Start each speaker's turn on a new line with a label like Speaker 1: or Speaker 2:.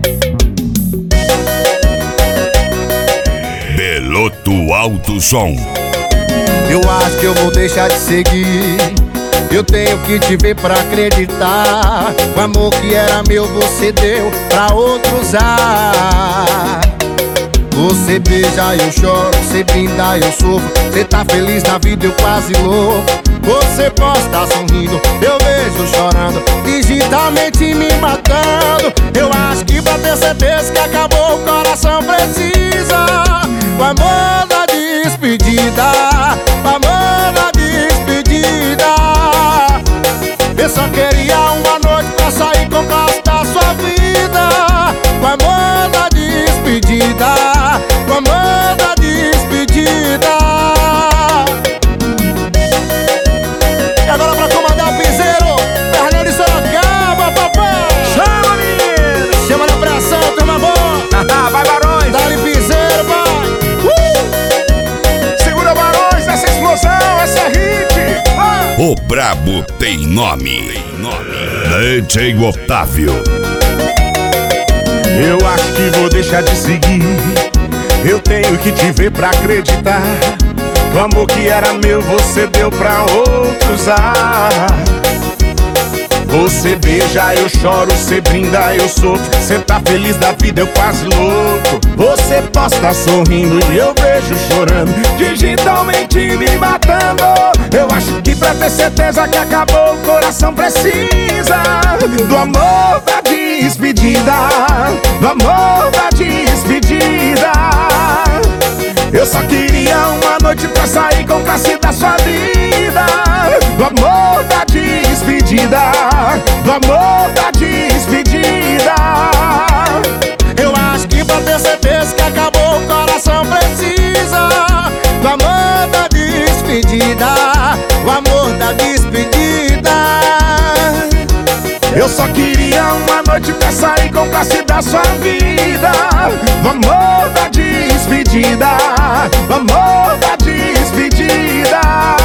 Speaker 1: Beloto Alto Som.
Speaker 2: Eu acho que eu vou deixar de seguir. Eu tenho que te ver pra acreditar. O amor que era meu você deu pra outro usar. Você beija, eu choro, você brinda, eu sofro. Você tá feliz na vida, eu quase louco. Você posta sorrindo, eu vejo chorando, digitalmente me matando. Eu acho que pra ter certeza que acabou, o coração precisa o amor da despedida, o amor da despedida. Eu só queria uma noite pra sair com o resto da sua vida. O amor da despedida, o amor da despedida. E agora pra comandar o piseiro, Fernando de Sorocaba, papai.
Speaker 3: Chama, menino!
Speaker 2: Chama na pressão, turma boa.
Speaker 3: Vai, Barões!
Speaker 2: Dá-lhe piseiro, vai.
Speaker 3: Segura, Barões, essa explosão, essa é hit! Vai.
Speaker 1: O brabo tem nome. DJ Otávio.
Speaker 3: Eu acho que vou deixar de seguir. Eu tenho que te ver pra acreditar. O amor que era meu você deu pra outro usar. Você beija, eu choro, você brinda, eu sofro. Você tá feliz da vida, eu quase louco. Você posta sorrindo e eu vejo chorando, digitalmente me matando. Eu acho que pra ter certeza que acabou, o coração precisa do amor da despedida, do amor da despedida. Eu só queria uma noite pra sair com classe da sua vida. Do amor da despedida, do amor da despedida.
Speaker 2: Eu acho que pra ter certeza que acabou, o coração precisa do amor da despedida, o amor da despedida.
Speaker 3: Eu só queria uma noite pra sair com classe da sua vida. Do amor da despedida, do amor da despedida.